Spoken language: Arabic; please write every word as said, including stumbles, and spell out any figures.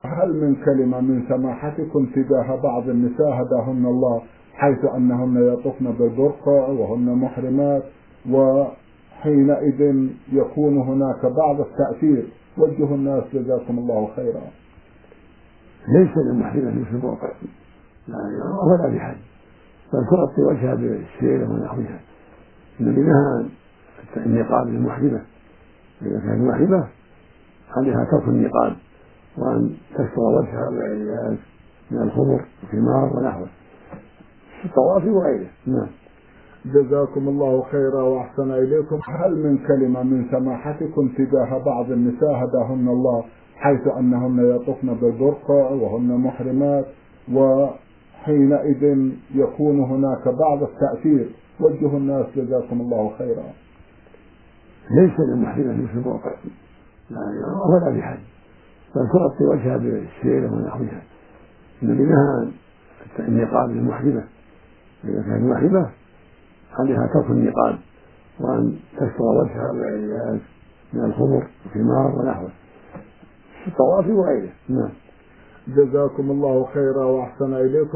هل من كلمة من سماحتكم تجاه بعض النساء هداهن الله، حيث أنهن يطفن بالبرقع وهن محرمات، وحينئذ يكون هناك بعض التأثير؟ وجه الناس جزاكم الله خيرا. ليس للمحرمة مثل البرقع ولا بحد، بل تغطي وجهها بالسيرة ونحوها. النبي نهى النقاب للمحرمة، إذا كانت محرمة عليها ترك النقاب وأن تستر وجهها بالعياذ من الخمر والخمار ونحوه في الطواف وغيره. نعم. جزاكم الله خيرا وأحسن إليكم. هل من كلمة من سماحتكم تجاه بعض النساء هداهن الله، حيث أنهن يطفن بالبرقع وهن محرمات، وحينئذ يكون هناك بعض التأثير؟ وجه الناس جزاكم الله خيرا. ليس للمحرمة مثل البرقع ولا بحد، بل تغطي وجهها بالسيرة ونحوها. النبي نهى النقاب للمحرمة، إذا كانت محرمة عليها ترك النقاب وأن تستر وجهها بالعياذ من الخمر والخمار ونحوه في الطواف وغيره. نعم. جزاكم الله خيرا وأحسن إليكم.